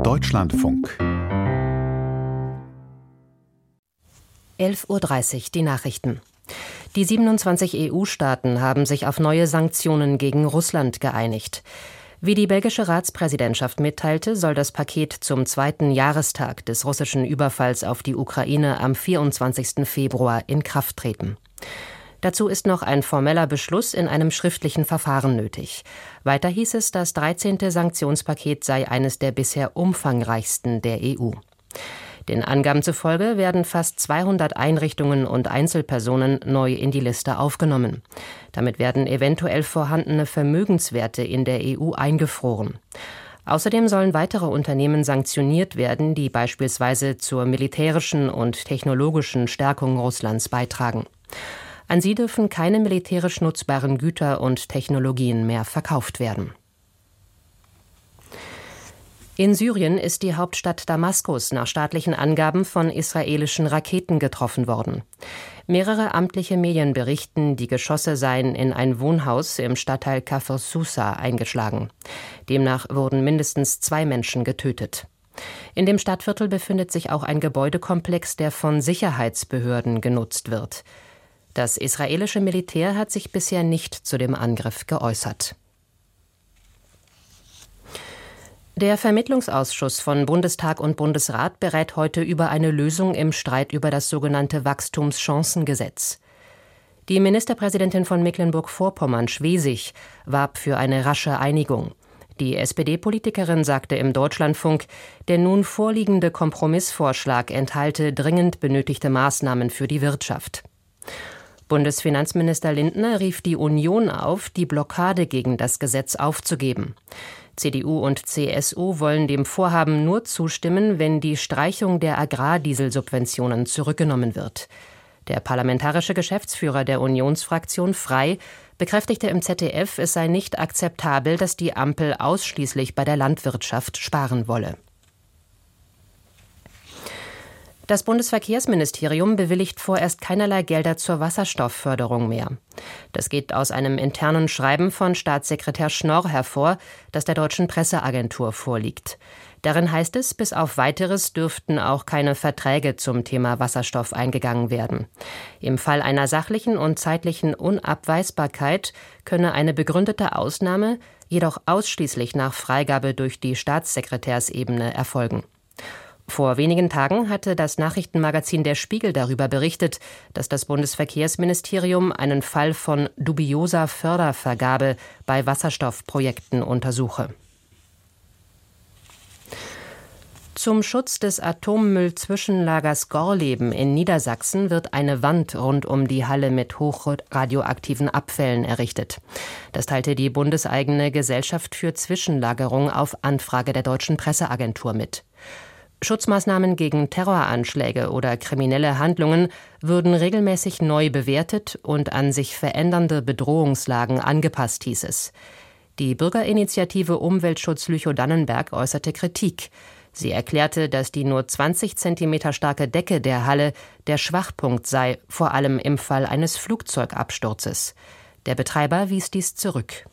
Deutschlandfunk 11:30 Uhr, die Nachrichten. Die 27 EU-Staaten haben sich auf neue Sanktionen gegen Russland geeinigt. Wie die belgische Ratspräsidentschaft mitteilte, soll das Paket zum 2. Jahrestag des russischen Überfalls auf die Ukraine am 24. Februar in Kraft treten. Dazu ist noch ein formeller Beschluss in einem schriftlichen Verfahren nötig. Weiter hieß es, das 13. Sanktionspaket sei eines der bisher umfangreichsten der EU. Den Angaben zufolge werden fast 200 Einrichtungen und Einzelpersonen neu in die Liste aufgenommen. Damit werden eventuell vorhandene Vermögenswerte in der EU eingefroren. Außerdem sollen weitere Unternehmen sanktioniert werden, die beispielsweise zur militärischen und technologischen Stärkung Russlands beitragen. An sie dürfen keine militärisch nutzbaren Güter und Technologien mehr verkauft werden. In Syrien ist die Hauptstadt Damaskus nach staatlichen Angaben von israelischen Raketen getroffen worden. Mehrere amtliche Medien berichten, die Geschosse seien in ein Wohnhaus im Stadtteil Kafr Sousa eingeschlagen. Demnach wurden mindestens 2 Menschen getötet. In dem Stadtviertel befindet sich auch ein Gebäudekomplex, der von Sicherheitsbehörden genutzt wird. Das israelische Militär hat sich bisher nicht zu dem Angriff geäußert. Der Vermittlungsausschuss von Bundestag und Bundesrat berät heute über eine Lösung im Streit über das sogenannte Wachstumschancengesetz. Die Ministerpräsidentin von Mecklenburg-Vorpommern, Schwesig, warb für eine rasche Einigung. Die SPD-Politikerin sagte im Deutschlandfunk, der nun vorliegende Kompromissvorschlag enthalte dringend benötigte Maßnahmen für die Wirtschaft. Bundesfinanzminister Lindner rief die Union auf, die Blockade gegen das Gesetz aufzugeben. CDU und CSU wollen dem Vorhaben nur zustimmen, wenn die Streichung der Agrardieselsubventionen zurückgenommen wird. Der parlamentarische Geschäftsführer der Unionsfraktion Frei bekräftigte im ZDF, es sei nicht akzeptabel, dass die Ampel ausschließlich bei der Landwirtschaft sparen wolle. Das Bundesverkehrsministerium bewilligt vorerst keinerlei Gelder zur Wasserstoffförderung mehr. Das geht aus einem internen Schreiben von Staatssekretär Schnorr hervor, das der Deutschen Presseagentur vorliegt. Darin heißt es, bis auf Weiteres dürften auch keine Verträge zum Thema Wasserstoff eingegangen werden. Im Fall einer sachlichen und zeitlichen Unabweisbarkeit könne eine begründete Ausnahme jedoch ausschließlich nach Freigabe durch die Staatssekretärsebene erfolgen. Vor wenigen Tagen hatte das Nachrichtenmagazin Der Spiegel darüber berichtet, dass das Bundesverkehrsministerium einen Fall von dubioser Fördervergabe bei Wasserstoffprojekten untersuche. Zum Schutz des Atommüllzwischenlagers Gorleben in Niedersachsen wird eine Wand rund um die Halle mit hochradioaktiven Abfällen errichtet. Das teilte die bundeseigene Gesellschaft für Zwischenlagerung auf Anfrage der Deutschen Presseagentur mit. Schutzmaßnahmen gegen Terroranschläge oder kriminelle Handlungen würden regelmäßig neu bewertet und an sich verändernde Bedrohungslagen angepasst, hieß es. Die Bürgerinitiative Umweltschutz Lüchow-Dannenberg äußerte Kritik. Sie erklärte, dass die nur 20 Zentimeter starke Decke der Halle der Schwachpunkt sei, vor allem im Fall eines Flugzeugabsturzes. Der Betreiber wies dies zurück.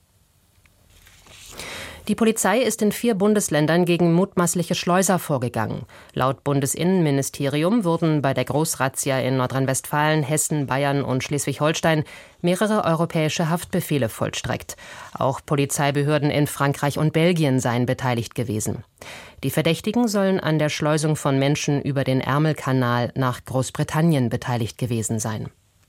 Die Polizei ist in 4 Bundesländern gegen mutmaßliche Schleuser vorgegangen. Laut Bundesinnenministerium wurden bei der Großrazzia in Nordrhein-Westfalen, Hessen, Bayern und Schleswig-Holstein mehrere europäische Haftbefehle vollstreckt. Auch Polizeibehörden in Frankreich und Belgien seien beteiligt gewesen. Die Verdächtigen sollen an der Schleusung von Menschen über den Ärmelkanal nach Großbritannien beteiligt gewesen sein.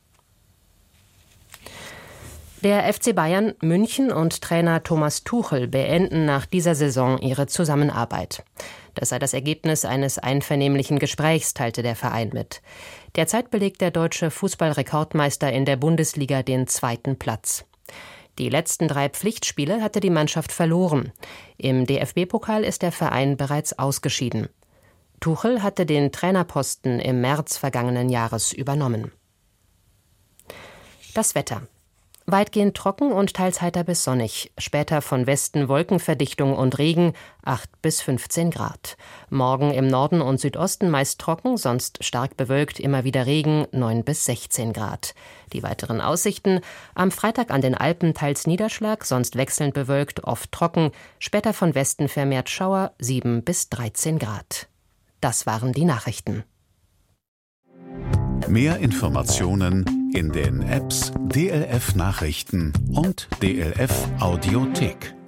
Der FC Bayern München und Trainer Thomas Tuchel beenden nach dieser Saison ihre Zusammenarbeit. Das sei das Ergebnis eines einvernehmlichen Gesprächs, teilte der Verein mit. Derzeit belegt der deutsche Fußballrekordmeister in der Bundesliga den 2. Platz. Die letzten 3 Pflichtspiele hatte die Mannschaft verloren. Im DFB-Pokal ist der Verein bereits ausgeschieden. Tuchel hatte den Trainerposten im März vergangenen Jahres übernommen. Das Wetter. Weitgehend trocken und teils heiter bis sonnig. Später von Westen Wolkenverdichtung und Regen, 8 bis 15 Grad. Morgen im Norden und Südosten meist trocken, sonst stark bewölkt, immer wieder Regen, 9 bis 16 Grad. Die weiteren Aussichten: am Freitag an den Alpen teils Niederschlag, sonst wechselnd bewölkt, oft trocken. Später von Westen vermehrt Schauer, 7 bis 13 Grad. Das waren die Nachrichten. Mehr Informationen in den Apps DLF Nachrichten und DLF Audiothek.